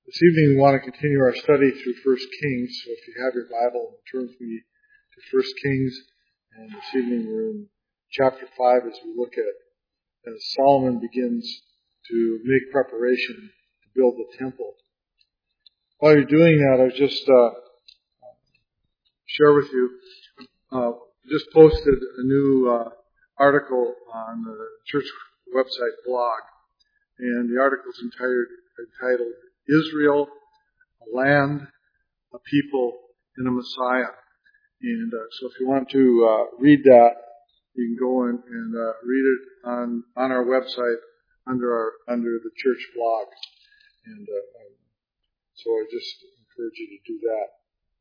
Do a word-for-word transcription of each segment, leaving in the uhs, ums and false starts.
This evening we want to continue our study through First Kings. So if you have your Bible, turn with me to First Kings. And this evening we're in chapter five as we look at as Solomon begins to make preparation to build the temple. While you're doing that, I just uh, share with you, uh, just posted a new uh, article on the church website blog. And the article is entitled, entitled Israel, a land, a people, and a Messiah. And uh, so if you want to uh, read that, you can go in and uh, read it on on our website under our under the church blog. And uh, um, so I just encourage you to do that.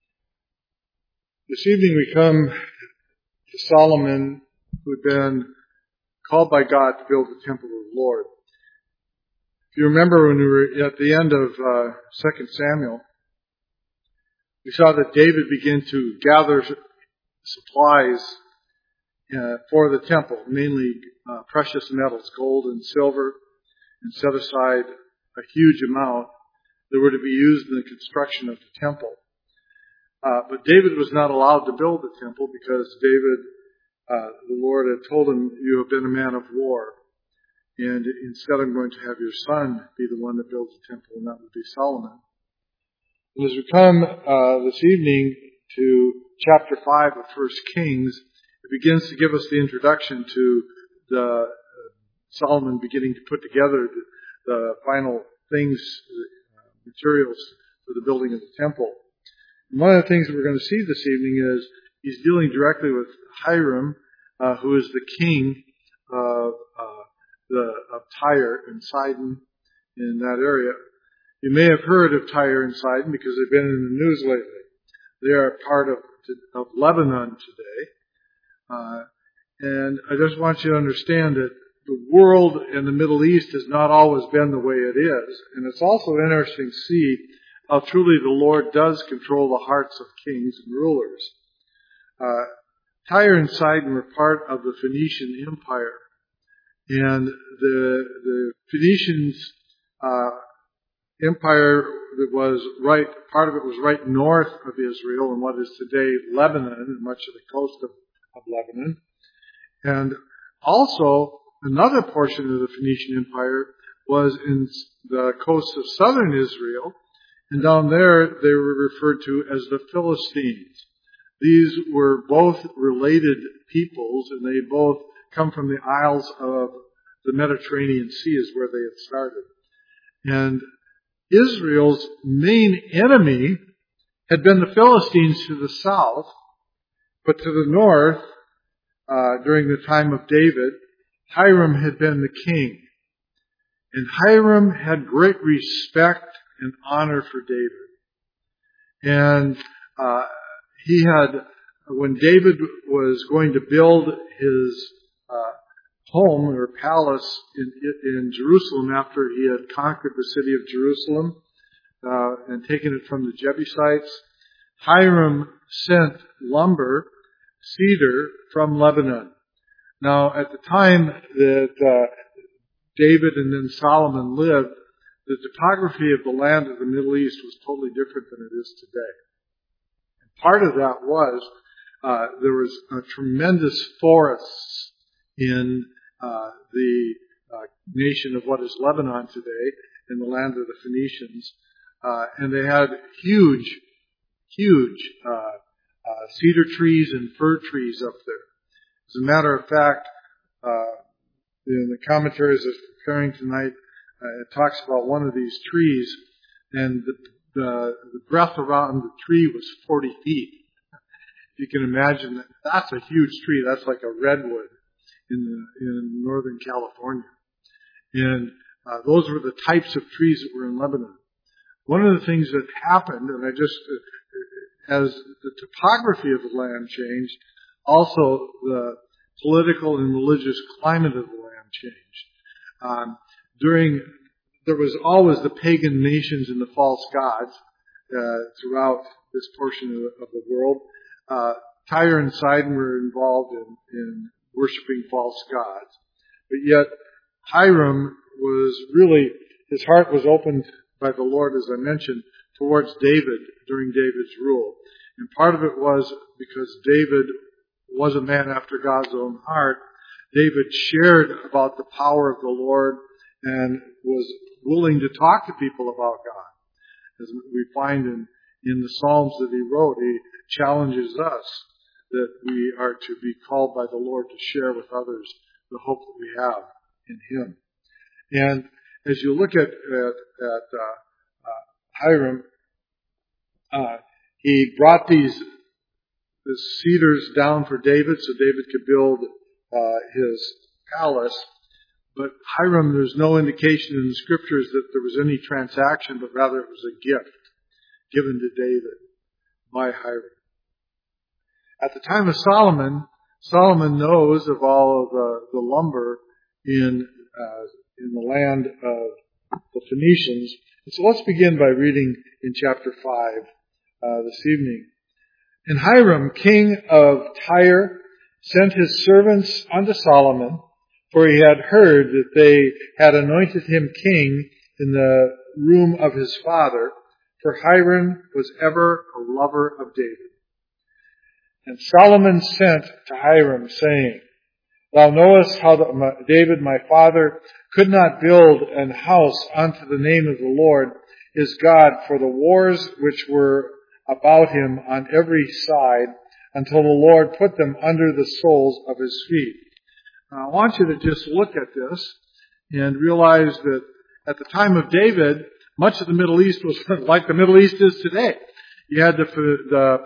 This evening we come to Solomon, who had been called by God to build the temple of the Lord. If you remember when we were at the end of uh, Second Samuel, we saw that David began to gather supplies uh, for the temple, mainly uh, precious metals, gold and silver, and set aside a huge amount that were to be used in the construction of the temple. Uh, but David was not allowed to build the temple because David, uh, the Lord had told him, "You have been a man of war. And instead I'm going to have your son be the one that builds the temple," and that would be Solomon. And as we come uh, this evening to chapter five of First Kings, it begins to give us the introduction to the uh, Solomon beginning to put together the, the final things, uh, materials for the building of the temple. And one of the things that we're going to see this evening is he's dealing directly with Hiram, uh, who is the king of uh, The, of Tyre and Sidon in that area. You may have heard of Tyre and Sidon because they've been in the news lately. They are part of, of Lebanon today. Uh, and I just want you to understand that the world in the Middle East has not always been the way it is. And it's also interesting to see how truly the Lord does control the hearts of kings and rulers. Uh, Tyre and Sidon were part of the Phoenician Empire. And the the Phoenicians uh, empire that was right, part of it was right north of Israel in what is today Lebanon and much of the coast of, of Lebanon. And also another portion of the Phoenician Empire was in the coast of southern Israel. And down there they were referred to as the Philistines. These were both related peoples, and they both come from the Isles of the Mediterranean Sea is where they had started. And Israel's main enemy had been the Philistines to the south, but to the north, uh, during the time of David, Hiram had been the king. And Hiram had great respect and honor for David. And uh, he had, when David was going to build his uh, home or palace in, in Jerusalem after he had conquered the city of Jerusalem uh, and taken it from the Jebusites, Hiram sent lumber, cedar, from Lebanon. Now, at the time that uh, David and then Solomon lived, the topography of the land of the Middle East was totally different than it is today. And part of that was uh, there was a tremendous forests in uh, the uh, nation of what is Lebanon today, in the land of the Phoenicians, uh, and they had huge, huge uh, uh, cedar trees and fir trees up there. As a matter of fact, uh, in the commentaries I was preparing tonight, uh, it talks about one of these trees, and the, the, the breadth around the tree was forty feet. You can imagine that that's a huge tree. That's like a redwood in the, in Northern California. And uh, those were the types of trees that were in Lebanon. One of the things that happened, and I just, uh, as the topography of the land changed, also the political and religious climate of the land changed. Um, during, there was always the pagan nations and the false gods uh, throughout this portion of, of the world. Uh, Tyre and Sidon were involved in, in worshiping false gods. But yet, Hiram was really, his heart was opened by the Lord, as I mentioned, towards David during David's rule. And part of it was because David was a man after God's own heart. David shared about the power of the Lord and was willing to talk to people about God. As we find in, in the Psalms that he wrote, he challenges us that we are to be called by the Lord to share with others the hope that we have in him. And as you look at, at, at uh, uh, Hiram, uh, he brought these the cedars down for David so David could build uh, his palace. But Hiram, there's no indication in the scriptures that there was any transaction, but rather it was a gift given to David by Hiram. At the time of Solomon, Solomon knows of all of the, the lumber in uh, in the land of the Phoenicians. And so let's begin by reading in chapter five uh, this evening. And Hiram, king of Tyre, sent his servants unto Solomon, for he had heard that they had anointed him king in the room of his father, for Hiram was ever a lover of David. And Solomon sent to Hiram, saying, Thou knowest how that my, David my father could not build an house unto the name of the Lord his God for the wars which were about him on every side, until the Lord put them under the soles of his feet. Now, I want you to just look at this and realize that at the time of David, much of the Middle East was like the Middle East is today. You had the, the,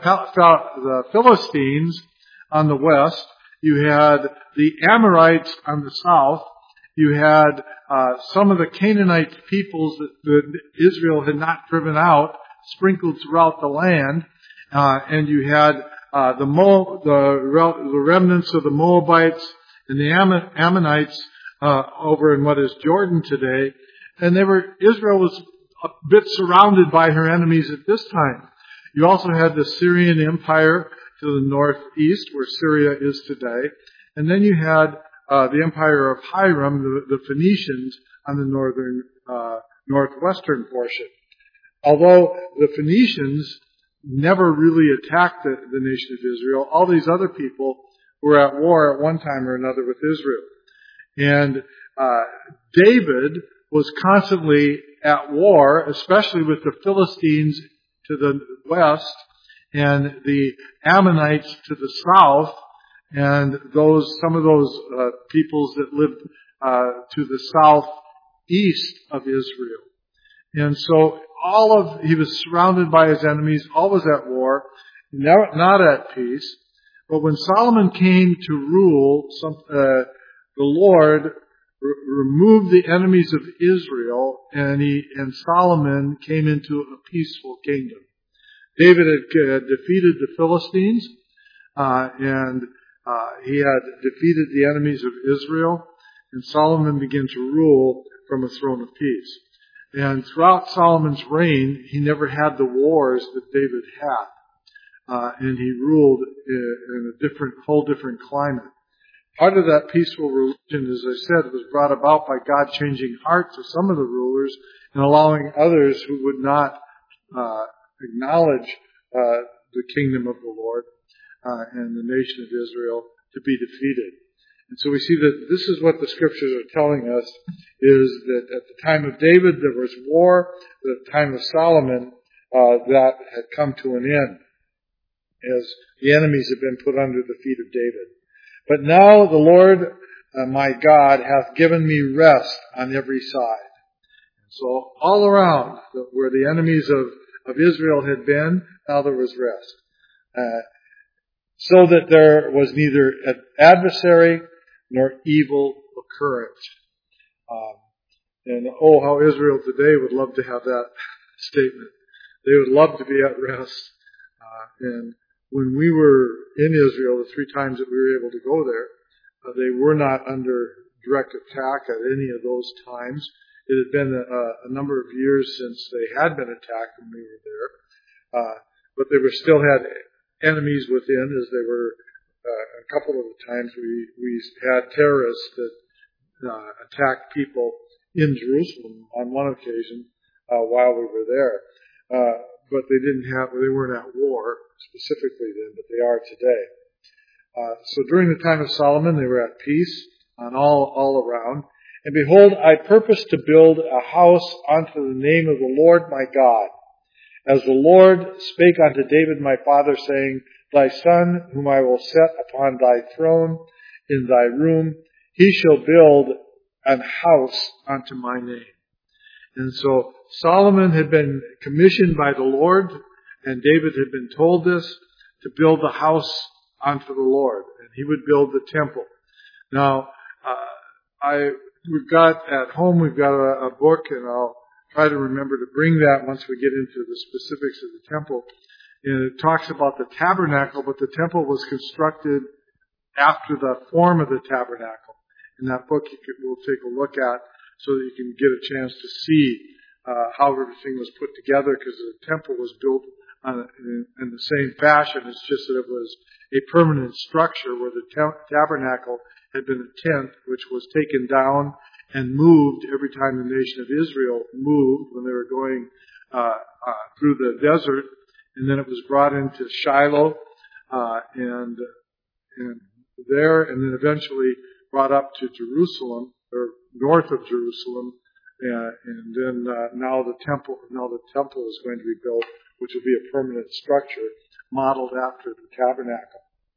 the Philistines on the west. You had the Amorites on the south. You had uh, some of the Canaanite peoples that, that Israel had not driven out, sprinkled throughout the land. Uh, and you had uh, the, Mo, the, the remnants of the Moabites and the Ammon, Ammonites uh, over in what is Jordan today. And they were Israel was a bit surrounded by her enemies at this time. You also had the Syrian Empire to the northeast, where Syria is today. And then you had uh, the empire of Hiram, the, the Phoenicians, on the northern, uh, northwestern portion. Although the Phoenicians never really attacked the, the nation of Israel, all these other people were at war at one time or another with Israel. And uh, David was constantly at war, especially with the Philistines to the west and the Ammonites to the south, and those some of those uh, peoples that lived uh, to the southeast of Israel. And so all of he was surrounded by his enemies, always at war, never, not at peace. But when Solomon came to rule, some, uh, the Lord r- removed the enemies of Israel, and he and Solomon came into a peaceful kingdom. David had uh, defeated the Philistines, uh, and uh, he had defeated the enemies of Israel, and Solomon began to rule from a throne of peace. And throughout Solomon's reign, he never had the wars that David had. Uh, and he ruled in a different, whole different climate. Part of that peaceful religion, as I said, was brought about by God changing hearts of some of the rulers and allowing others who would not uh, acknowledge uh, the kingdom of the Lord uh, and the nation of Israel to be defeated. And so we see that this is what the scriptures are telling us, is that at the time of David there was war, at the time of Solomon uh, that had come to an end, as the enemies have been put under the feet of David. But now the Lord uh, my God hath given me rest on every side. So all around where the enemies of, of Israel had been, now there was rest. Uh, so that there was neither an adversary nor evil occurrence. Um, and oh, how Israel today would love to have that statement. They would love to be at rest. Uh, and when we were in Israel, the three times that we were able to go there, uh, they were not under direct attack at any of those times. It had been a, a number of years since they had been attacked when we were there. Uh, but they were still had enemies within, as they were uh, a couple of the times we, we had terrorists that uh, attacked people in Jerusalem on one occasion uh, while we were there. Uh, but they didn't have, they weren't at war specifically then, but they are today. Uh, so during the time of Solomon, they were at peace on all, all around. And behold, I purpose to build a house unto the name of the Lord my God. As the Lord spake unto David my father, saying, Thy son, whom I will set upon thy throne in thy room, he shall build an house unto my name. And so Solomon had been commissioned by the Lord, and David had been told this, to build the house unto the Lord, and he would build the temple. Now, uh, I we've got at home, we've got a, a book, and I'll try to remember to bring that once we get into the specifics of the temple. And it talks about the tabernacle, but the temple was constructed after the form of the tabernacle. In that book, you could, we'll take a look at so that you can get a chance to see uh, how everything was put together, because the temple was built on a, in, in the same fashion. It's just that it was a permanent structure, where the ta- tabernacle had been a tent which was taken down and moved every time the nation of Israel moved when they were going uh, uh, through the desert. And then it was brought into Shiloh uh, and and there, and then eventually brought up to Jerusalem, or north of Jerusalem, uh, and then uh, now the temple now the temple is going to be built, which will be a permanent structure modeled after the tabernacle.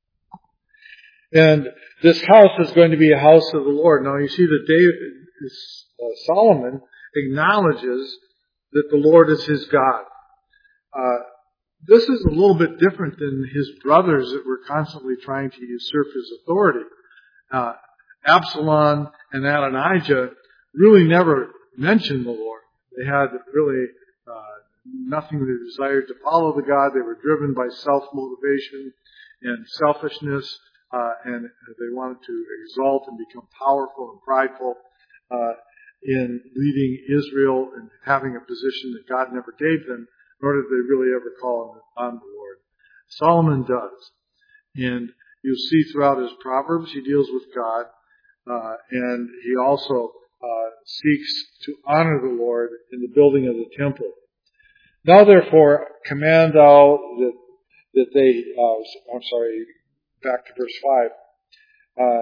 And this house is going to be a house of the Lord. Now you see that David, uh, Solomon acknowledges that the Lord is his God. Uh, this is a little bit different than his brothers that were constantly trying to usurp his authority. Uh, Absalom and Adonijah really never mentioned the Lord. They had really uh, nothing they desired to follow the God. They were driven by self-motivation and selfishness. Uh, and they wanted to exalt and become powerful and prideful uh, in leading Israel and having a position that God never gave them, nor did they really ever call on the Lord. Solomon does. And you'll see throughout his Proverbs, he deals with God, uh, and he also uh, seeks to honor the Lord in the building of the temple. Now therefore, command thou that, that they, uh, I'm sorry, back to verse five. Uh,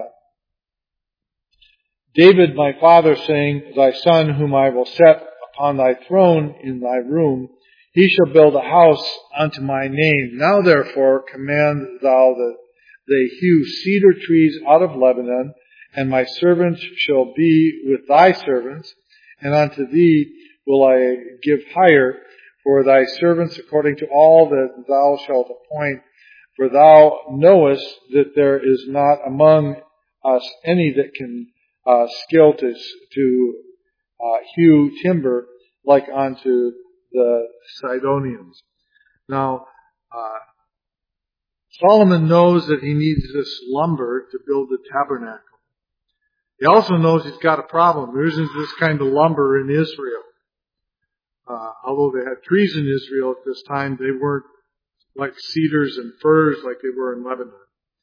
David, my father, saying, Thy son, whom I will set upon thy throne in thy room, he shall build a house unto my name. Now therefore command thou that they hew cedar trees out of Lebanon, and my servants shall be with thy servants, and unto thee will I give hire for thy servants according to all that thou shalt appoint. For thou knowest that there is not among us any that can uh, skill to, to uh, hew timber like unto the Sidonians. Now, uh, Solomon knows that he needs this lumber to build the tabernacle. He also knows he's got a problem. There isn't this kind of lumber in Israel. Uh, although they had trees in Israel at this time, they weren't like cedars and firs like they were in Lebanon.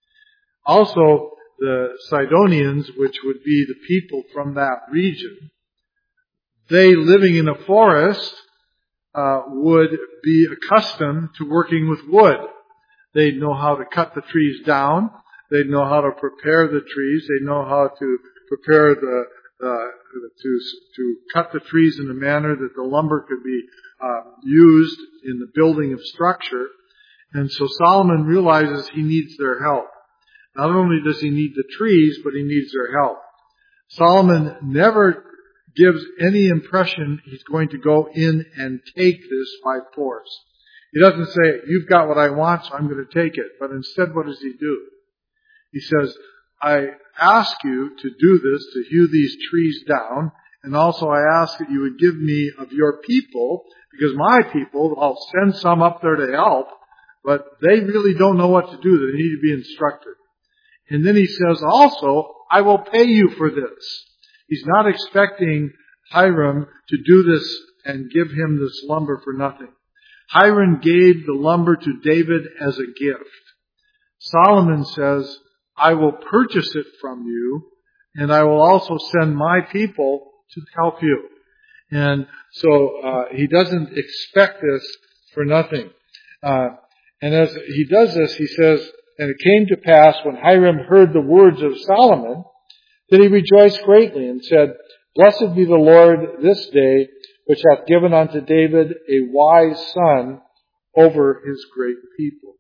Also, the Sidonians, which would be the people from that region, they living in a forest uh, would be accustomed to working with wood. They'd know how to cut the trees down. They'd know how to prepare the trees. They'd know how to prepare the uh, to to cut the trees in a manner that the lumber could be uh, used in the building of structure. And so Solomon realizes he needs their help. Not only does he need the trees, but he needs their help. Solomon never gives any impression he's going to go in and take this by force. He doesn't say, you've got what I want, so I'm going to take it. But instead, what does he do? He says, I ask you to do this, to hew these trees down, and also I ask that you would give me of your people, because my people, I'll send some up there to help, but they really don't know what to do. They need to be instructed. And then he says also, I will pay you for this. He's not expecting Hiram to do this and give him this lumber for nothing. Hiram gave the lumber to David as a gift. Solomon says, I will purchase it from you, and I will also send my people to help you. And so uh, he doesn't expect this for nothing. Uh, and as he does this, he says, and it came to pass when Hiram heard the words of Solomon, that he rejoiced greatly and said, Blessed be the Lord this day, which hath given unto David a wise son over his great people.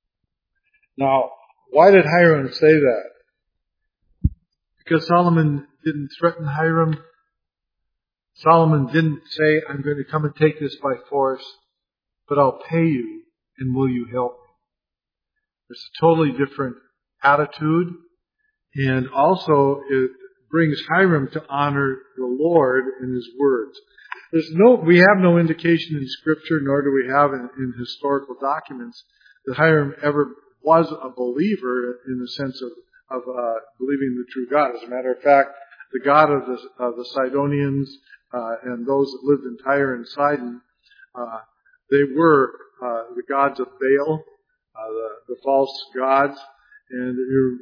Now, why did Hiram say that? Because Solomon didn't threaten Hiram. Solomon didn't say, I'm going to come and take this by force, but I'll pay you, and will you help me? There's a totally different attitude, and also it brings Hiram to honor the Lord in his words. There's no, we have no indication in Scripture, nor do we have in, in historical documents, that Hiram ever was a believer in the sense of, of uh, believing the true God. As a matter of fact, the God of the, of the Sidonians uh, and those that lived in Tyre and Sidon, uh, they were uh, the gods of Baal, uh, the, the false gods. And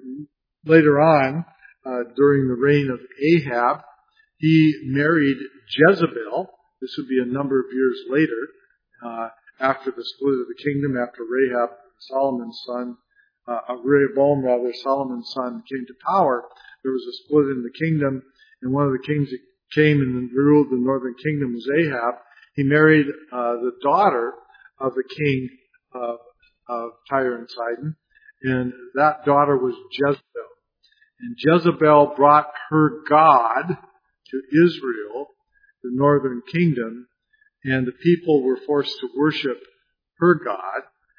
later on, uh, during the reign of Ahab, he married Jezebel. This would be a number of years later, uh, after the split of the kingdom, after Rahab, Solomon's son, uh, Rehoboam rather, Solomon's son, came to power. There was a split in the kingdom, and one of the kings that came and ruled the northern kingdom was Ahab. He married uh, the daughter of the king of, of Tyre and Sidon, and that daughter was Jezebel. And Jezebel brought her God to Israel, the northern kingdom, and the people were forced to worship her God,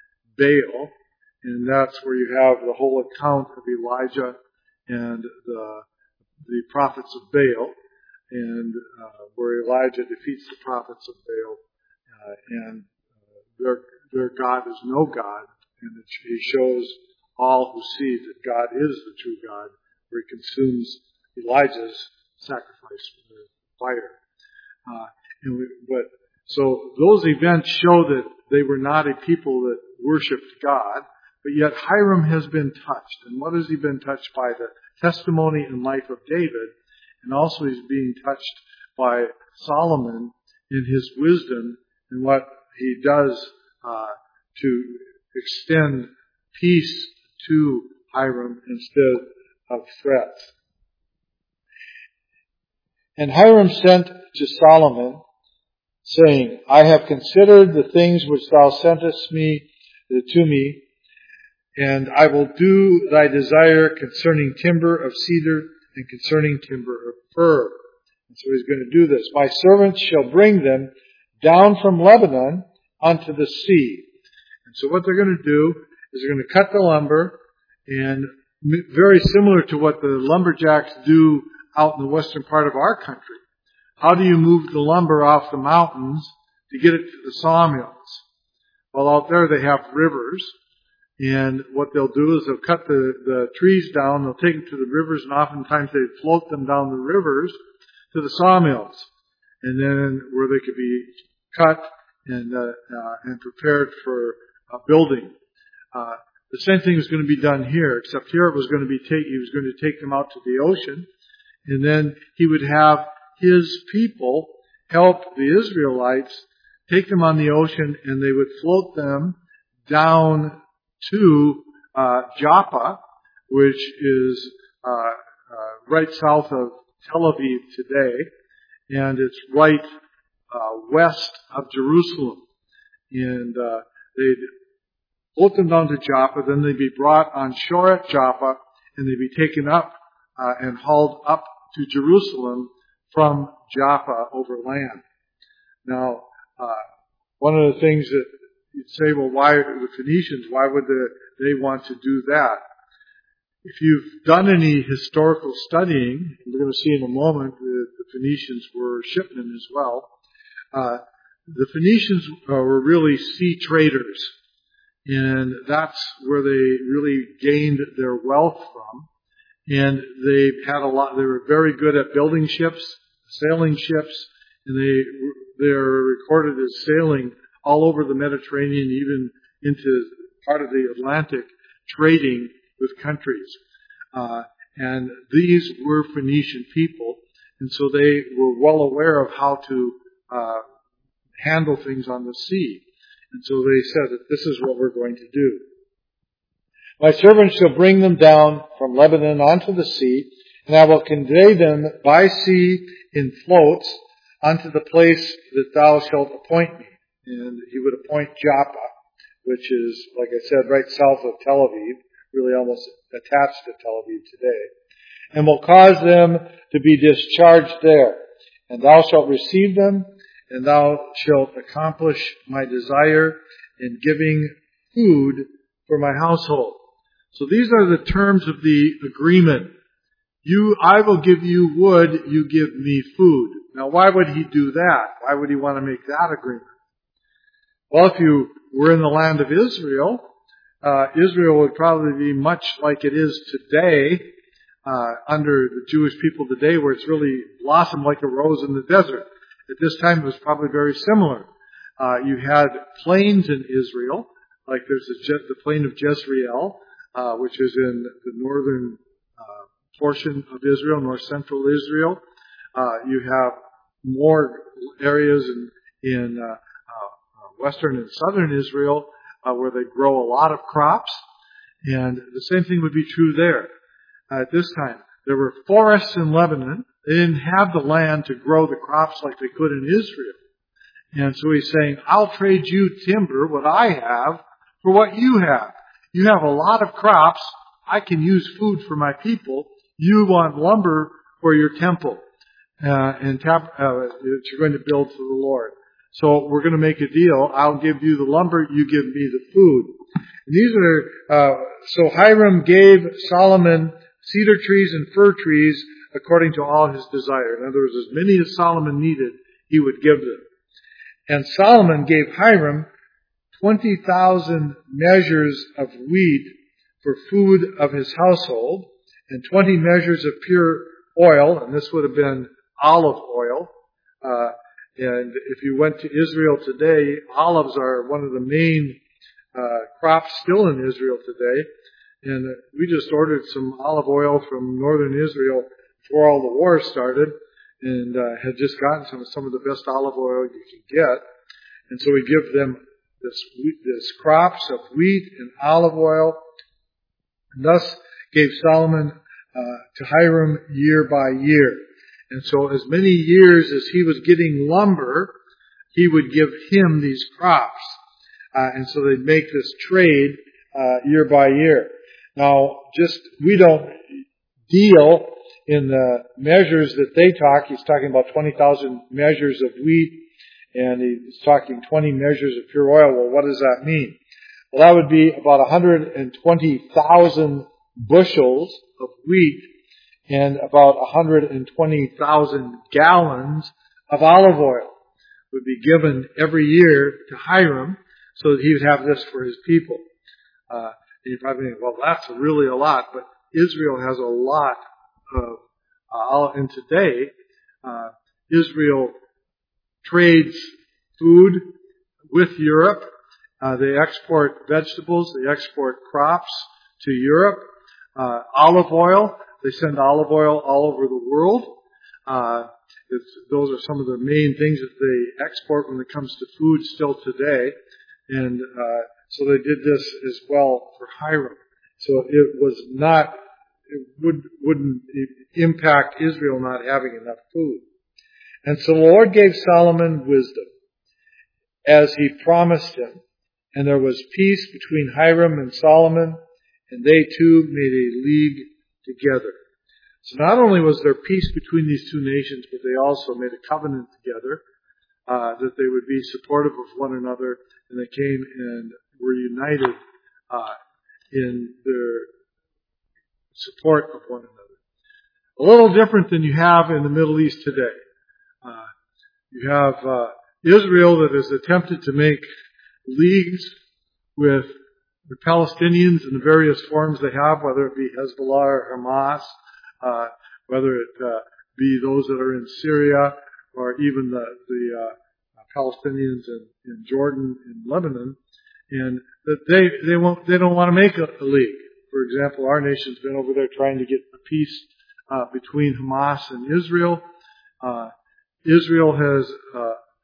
Baal, and that's where you have the whole account of Elijah and the the prophets of Baal, and uh, where Elijah defeats the prophets of Baal, uh, and uh, their their God is no God, and it, he shows all who see that God is the true God, where he consumes Elijah's sacrifice with fire. Uh, and we, but so those events show that they were not a people that worshipped God, but yet Hiram has been touched. And what has he been touched by? The testimony and life of David, and also he's being touched by Solomon in his wisdom and what he does uh, to extend peace to Hiram instead of threats. And Hiram sent to Solomon, saying, I have considered the things which thou sentest me to me, and I will do thy desire concerning timber of cedar and concerning timber of fir. And so he's going to do this. My servants shall bring them down from Lebanon unto the sea. And so what they're going to do is they're going to cut the lumber, and very similar to what the lumberjacks do out in the western part of our country. How do you move the lumber off the mountains to get it to the sawmills? Well, out there they have rivers, and what they'll do is they'll cut the, the trees down, they'll take them to the rivers, and oftentimes they float them down the rivers to the sawmills, and then where they could be cut and uh, uh, and prepared for uh, building. Uh, the same thing was going to be done here, except here it was going to be take, he was going to take them out to the ocean, and then he would have his people help the Israelites take them on the ocean, and they would float them down to uh, Joppa, which is uh, uh, right south of Tel Aviv today, and it's right uh, west of Jerusalem. And uh, they'd float them down to Joppa, then they'd be brought on shore at Joppa, and they'd be taken up uh, and hauled up to Jerusalem from Joppa over land. Now, uh, one of the things that you'd say, well, why the Phoenicians, why would the, they want to do that? If you've done any historical studying, we're going to see in a moment that the Phoenicians were shipmen as well. Uh, the Phoenicians uh, were really sea traders, and that's where they really gained their wealth from. And they had a lot. They were very good at building ships, sailing ships, and they they're recorded as sailing all over the Mediterranean, even into part of the Atlantic, trading with countries. Uh, and these were Phoenician people, and so they were well aware of how to uh, handle things on the sea. And so they said that this is what we're going to do. My servants shall bring them down from Lebanon onto the sea, and I will convey them by sea in floats unto the place that thou shalt appoint me. And he would appoint Joppa, which is, like I said, right south of Tel Aviv, really almost attached to Tel Aviv today, and will cause them to be discharged there. And thou shalt receive them, and thou shalt accomplish my desire in giving food for my household. So these are the terms of the agreement. You, I will give you wood, you give me food. Now why would he do that? Why would he want to make that agreement? Well, if you were in the land of Israel, uh, Israel would probably be much like it is today, uh, under the Jewish people today, where it's really blossomed like a rose in the desert. At this time, it was probably very similar. Uh, you had plains in Israel, like there's the, Je- the plain of Jezreel, uh, which is in the northern uh, portion of Israel, north central Israel. Uh, you have more areas in, in uh, uh, western and southern Israel uh, where they grow a lot of crops, and the same thing would be true there. Uh, at this time, there were forests in Lebanon. They didn't have the land to grow the crops like they could in Israel. And so he's saying, I'll trade you timber, what I have, for what you have. You have a lot of crops. I can use food for my people. You want lumber for your temple uh, and tap, uh, that you're going to build for the Lord. So we're going to make a deal. I'll give you the lumber. You give me the food. And these are, uh, so Hiram gave Solomon cedar trees and fir trees according to all his desire. In other words, as many as Solomon needed, he would give them. And Solomon gave Hiram twenty thousand measures of wheat for food of his household, and twenty measures of pure oil, and this would have been olive oil. Uh, and if you went to Israel today, olives are one of the main uh, crops still in Israel today. And we just ordered some olive oil from northern Israel before all the war started, and uh, had just gotten some some of the best olive oil you can get. And so we give them this this crops of wheat and olive oil, and thus gave Solomon uh, to Hiram year by year. And so as many years as he was getting lumber, he would give him these crops. Uh, and so they'd make this trade uh, year by year. Now, just, we don't deal in the measures that they talk. He's talking about twenty thousand measures of wheat, and he's talking twenty measures of pure oil. Well, what does that mean? Well, that would be about one hundred twenty thousand bushels of wheat and about one hundred twenty thousand gallons of olive oil would be given every year to Hiram so that he would have this for his people. Uh, and you probably think, well, that's really a lot, but Israel has a lot of, uh, and today, uh, Israel trades food with Europe. Uh, they export vegetables, they export crops to Europe. Uh, olive oil, they send olive oil all over the world. Uh, it's, those are some of the main things that they export when it comes to food still today. And, uh, so they did this as well for Hiram. So it was not, it would, wouldn't impact Israel not having enough food. And so the Lord gave Solomon wisdom, as he promised him. And there was peace between Hiram and Solomon, and they too made a league together. So not only was there peace between these two nations, but they also made a covenant together, uh, that they would be supportive of one another, and they came and were united uh, in their support of one another. A little different than you have in the Middle East today. Uh, you have uh, Israel that has attempted to make leagues with the Palestinians in the various forms they have, whether it be Hezbollah or Hamas, uh, whether it uh, be those that are in Syria, or even the, the uh, Palestinians in, in Jordan, in Lebanon, and that they they won't they don't want to make a, a league. For example, our nation's been over there trying to get a peace uh, between Hamas and Israel. Uh, Israel has uh,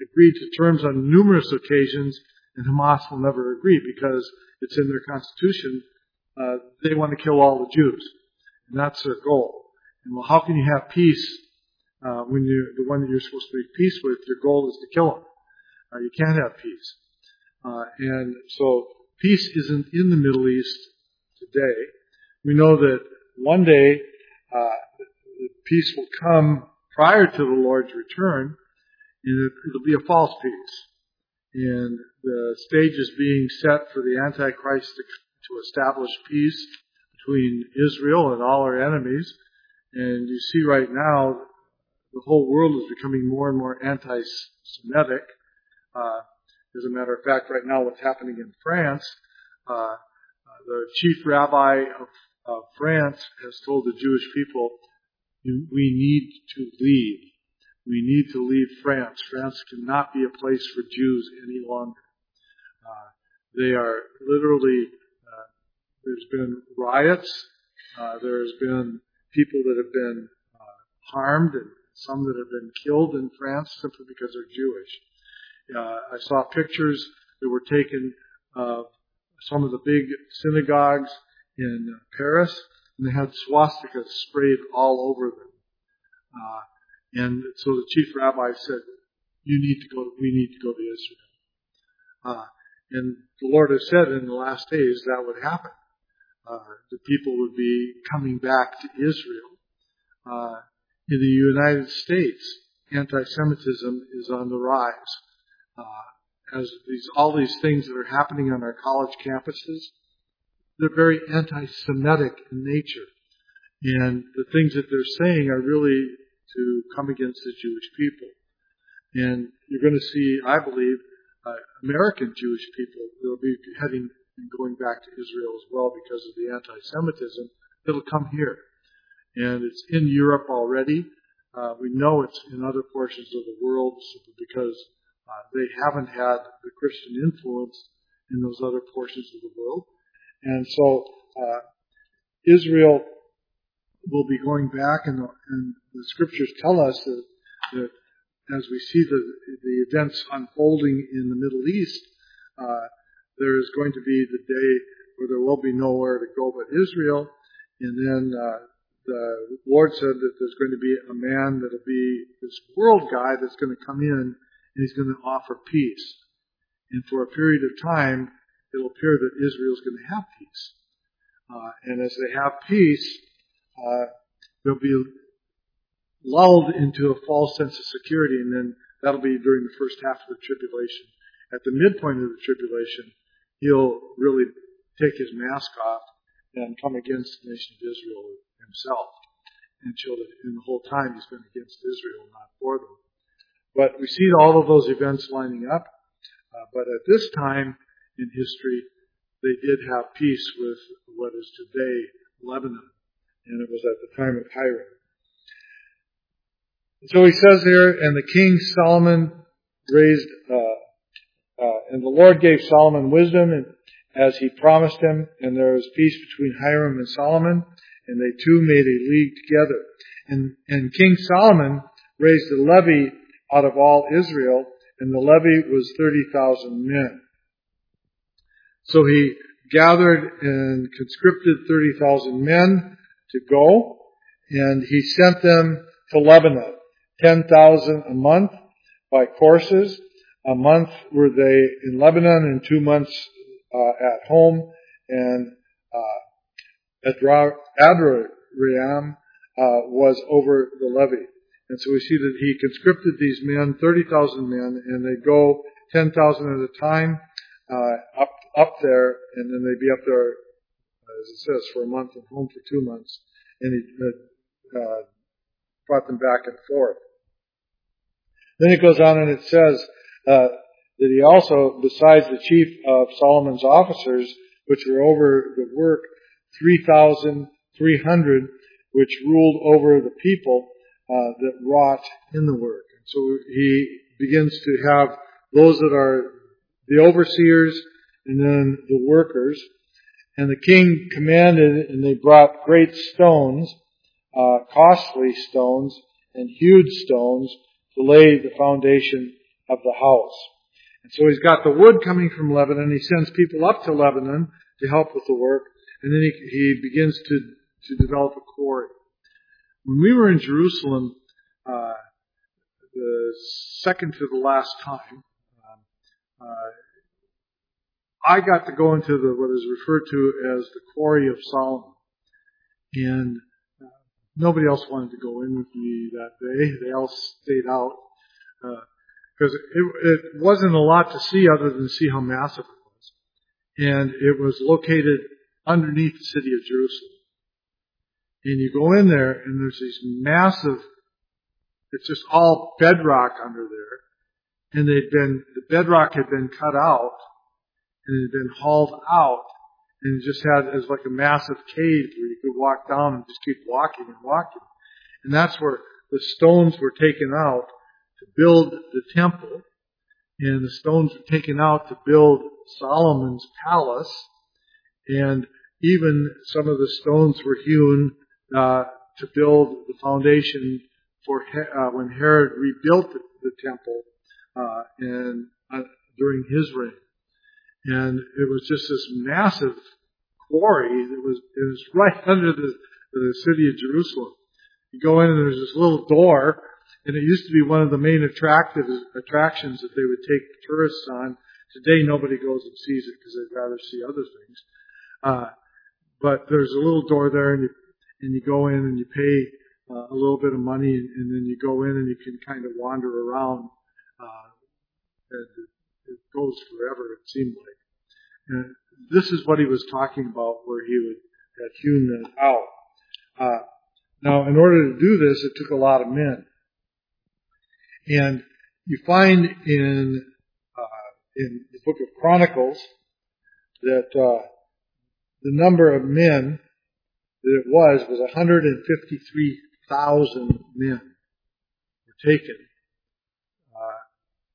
agreed to terms on numerous occasions, and Hamas will never agree because it's in their constitution. Uh, they want to kill all the Jews, and that's their goal. And well, how can you have peace uh, when you the one that you're supposed to make peace with, your goal is to kill them? Uh, you can't have peace. Uh, and so peace isn't in the Middle East today. We know that one day uh, peace will come prior to the Lord's return, and it, it'll be a false peace. And the stage is being set for the Antichrist to, to establish peace between Israel and all our enemies. And you see right now, the whole world is becoming more and more anti-Semitic. Uh, as a matter of fact, right now what's happening in France, uh, the chief rabbi of, of France has told the Jewish people, we need to leave. We need to leave France. France cannot be a place for Jews any longer. Uh, they are literally, uh, there's been riots, uh, there's been people that have been uh, harmed, and some that have been killed in France simply because they're Jewish. Uh, I saw pictures that were taken of some of the big synagogues in Paris, and they had swastikas sprayed all over them. Uh, and so the chief rabbi said, "You need to go. We need to go to Israel." Uh, and the Lord has said in the last days that would happen. Uh, the people would be coming back to Israel. Uh, in the United States, anti-Semitism is on the rise. Uh, as these, all these things that are happening on our college campuses, they're very anti-Semitic in nature. And the things that they're saying are really to come against the Jewish people. And you're going to see, I believe, uh, American Jewish people will be heading and going back to Israel as well because of the anti-Semitism that'll come here. And it's in Europe already. Uh, we know it's in other portions of the world because uh, they haven't had the Christian influence in those other portions of the world. And so uh, Israel will be going back, and the, and the scriptures tell us that, that as we see the, the events unfolding in the Middle East, uh, there is going to be the day where there will be nowhere to go but Israel. And then uh, the Lord said that there's going to be a man that'll be this world guy that's going to come in, and he's going to offer peace. And for a period of time, it'll appear that Israel's going to have peace. Uh, and as they have peace, uh, they'll be lulled into a false sense of security, and then that'll be during the first half of the tribulation. At the midpoint of the tribulation, he'll really take his mask off and come against the nation of Israel himself, and show that in the whole time he's been against Israel, not for them. But we see all of those events lining up. Uh, but at this time in history, they did have peace with what is today Lebanon, and it was at the time of Hiram. And so he says here, and the king Solomon raised, uh, uh, and the Lord gave Solomon wisdom, and as he promised him, and there was peace between Hiram and Solomon, and they two made a league together. And, and King Solomon raised a levy out of all Israel, and the levy was thirty thousand men. So he gathered and conscripted thirty thousand men to go, and he sent them to Lebanon, ten thousand a month by courses. A month were they in Lebanon, and two months uh, at home, and uh, Adram uh, was over the levy. And so we see that he conscripted these men, thirty thousand men, and they go ten thousand at a time uh, up up there, and then they'd be up there, as it says, for a month and home for two months. And he uh, brought them back and forth. Then it goes on and it says uh, that he also, besides the chief of Solomon's officers, which were over the work, three thousand three hundred, which ruled over the people uh, that wrought in the work. And so he begins to have those that are the overseers and then the workers. And the king commanded, and they brought great stones, uh, costly stones, and huge stones to lay the foundation of the house. And so he's got the wood coming from Lebanon. He sends people up to Lebanon to help with the work. And then he, he begins to, to develop a quarry. When we were in Jerusalem, uh, the second to the last time, um, uh, I got to go into the what is referred to as the Quarry of Solomon. And uh, nobody else wanted to go in with me that day. They all stayed out. Because uh, it, it wasn't a lot to see other than to see how massive it was. And it was located underneath the city of Jerusalem. And you go in there and there's these massive, it's just all bedrock under there. And they'd been, the bedrock had been cut out and it had been hauled out. And it just had, it was like a massive cave where you could walk down and just keep walking and walking. And that's where the stones were taken out to build the temple. And the stones were taken out to build Solomon's palace. And even some of the stones were hewn uh, to build the foundation for uh, when Herod rebuilt the, the temple uh, and uh, during his reign. And it was just this massive quarry that was, it was right under the, the city of Jerusalem. You go in and there's this little door, and it used to be one of the main attractive attractions that they would take tourists on. Today nobody goes and sees it because they'd rather see other things. Uh, but there's a little door there, and you, and you go in and you pay uh, a little bit of money, and, and then you go in and you can kind of wander around. Uh, and it, it goes forever, it seemed like. And this is what he was talking about, where he would have hewn that out. Uh, now, in order to do this, it took a lot of men. And you find in uh, in the book of Chronicles that uh, the number of men that it was was one hundred fifty-three thousand men were taken uh,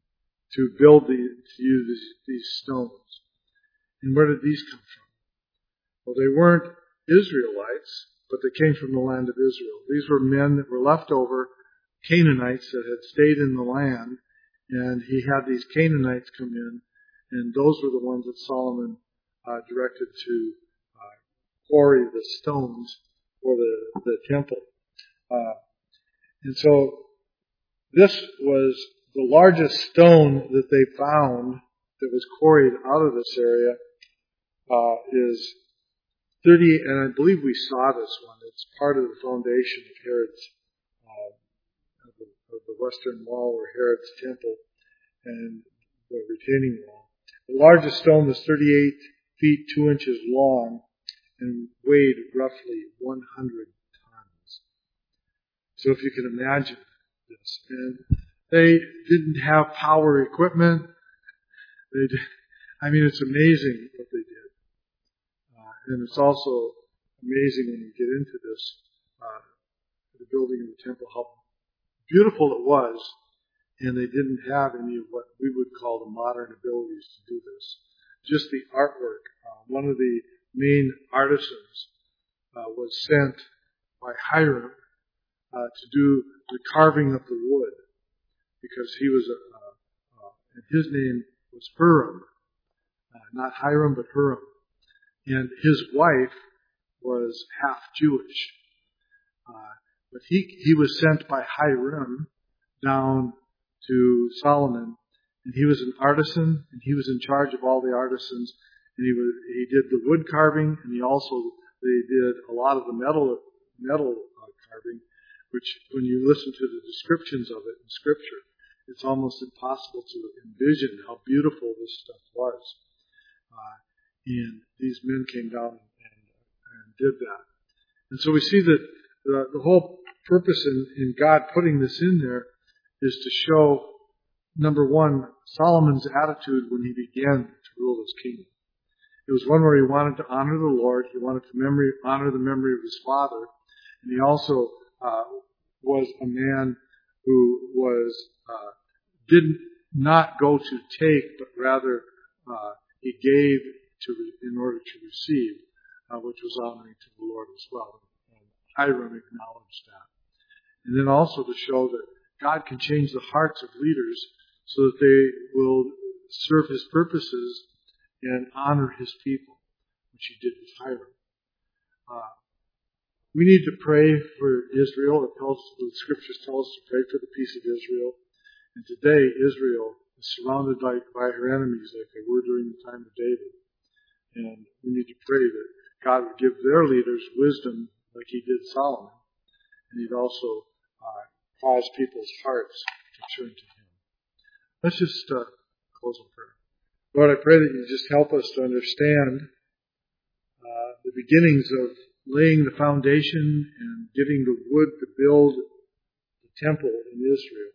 to build the, to use these, these stones. And where did these come from? Well, they weren't Israelites, but they came from the land of Israel. These were men that were left over, Canaanites that had stayed in the land, and he had these Canaanites come in, and those were the ones that Solomon uh, directed to uh, quarry the stones for the, the temple. Uh, and so this was the largest stone that they found that was quarried out of this area uh, is thirty, and I believe we saw this one. It's part of the foundation of Herod's, uh, of, the, of the western wall, or Herod's temple, and the retaining wall. The largest stone was thirty-eight feet two inches long and weighed roughly one hundred tons. So if you can imagine this, and they didn't have power equipment. They did, I mean, it's amazing what they did. Uh, and it's also amazing when you get into this, uh, the building of the temple, how beautiful it was. And they didn't have any of what we would call the modern abilities to do this. Just the artwork. Uh, one of the main artisans uh, was sent by Hiram uh, to do the carving of the wood, because he was a, uh, uh, and his name was Huram, uh, not Hiram, but Huram, and his wife was half Jewish. Uh, but he he was sent by Hiram down to Solomon, and he was an artisan, and he was in charge of all the artisans, and he was he did the wood carving, and he also they did a lot of the metal metal uh, carving, which when you listen to the descriptions of it in Scripture, it's almost impossible to envision how beautiful this stuff was. Uh, and these men came down and, and did that. And so we see that the, the whole purpose in, in God putting this in there is to show, number one, Solomon's attitude when he began to rule his kingdom. It was one where he wanted to honor the Lord. He wanted to memory, honor the memory of his father. And he also uh, was a man who was uh, did not go to take, but rather uh, he gave to in order to receive, uh, which was honoring to the Lord as well. And Hiram acknowledged that. And then also to show that God can change the hearts of leaders so that they will serve His purposes and honor His people, which He did with Hiram. Uh, we need to pray for Israel. It tells, the Scriptures tell us to pray for the peace of Israel. And today, Israel is surrounded by, by her enemies like they were during the time of David. And we need to pray that God would give their leaders wisdom like He did Solomon. And He'd also uh, cause people's hearts to turn to Him. Let's just uh, close in prayer. Lord, I pray that You just help us to understand uh, the beginnings of laying the foundation and getting the wood to build the temple in Israel.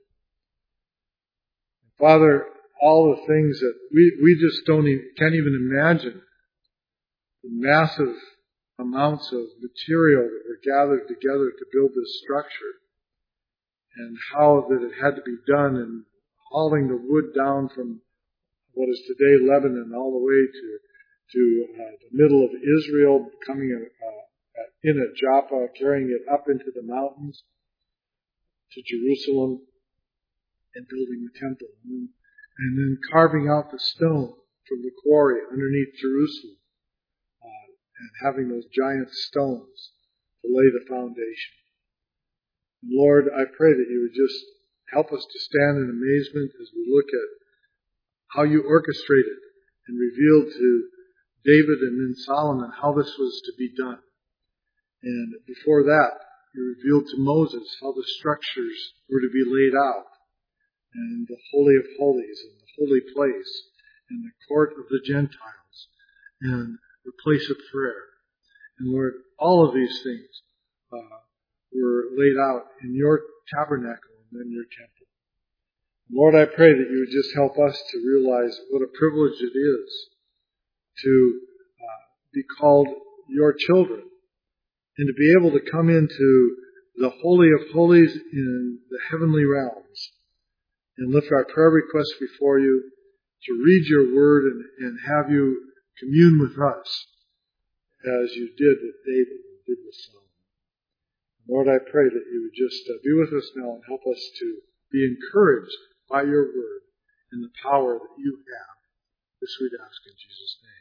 And Father, all the things that we, we just don't even, can't even imagine, the massive amounts of material that were gathered together to build this structure, and how that it had to be done, and hauling the wood down from what is today Lebanon all the way to to uh, the middle of Israel, coming uh, in at Joppa, carrying it up into the mountains to Jerusalem, and building the temple, and then, and then carving out the stone from the quarry underneath Jerusalem, uh, and having those giant stones to lay the foundation. And Lord, I pray that You would just help us to stand in amazement as we look at how You orchestrated and revealed to David and then Solomon how this was to be done. And before that, You revealed to Moses how the structures were to be laid out, and the Holy of Holies, and the holy place, and the court of the Gentiles, and the place of prayer. And Lord, all of these things uh, were laid out in Your tabernacle and in Your temple. Lord, I pray that You would just help us to realize what a privilege it is to uh, be called Your children, and to be able to come into the Holy of Holies in the heavenly realms, and lift our prayer requests before You, to read Your word and, and have You commune with us as You did with David and did with Solomon. Lord, I pray that You would just uh, be with us now and help us to be encouraged by Your word and the power that You have. This we'd ask in Jesus' name.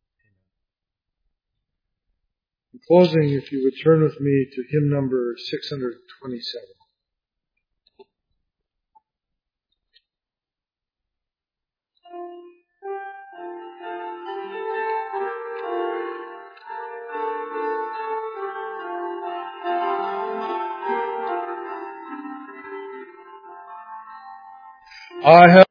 Amen. In closing, if you would turn with me to hymn number six hundred twenty-seven. I have